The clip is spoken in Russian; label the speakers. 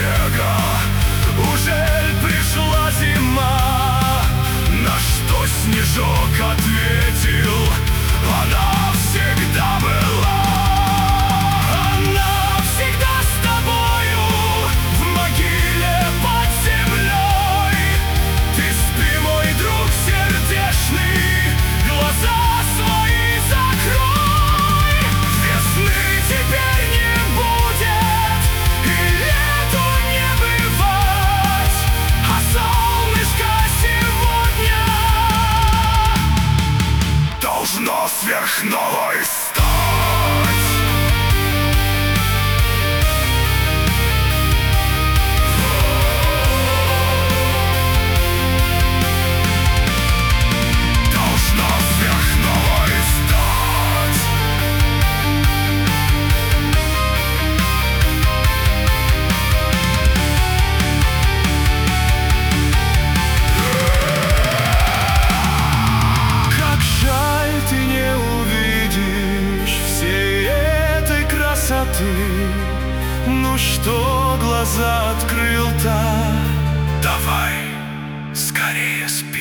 Speaker 1: снега. Ужель пришла зима? На что снежок ответил: она всегда была. Она всегда с тобою в могиле под землей. Ты спи, мой друг сердечный, глаза свои закрой. Весны теперь не будет, и лету не бывать, а солнышко сегодня должно сверхновой стать. Должно сверхновой стать. Как жаль, ты не увидишь всей этой красоты. Ну что глаза открыл-то? Давай скорее спи.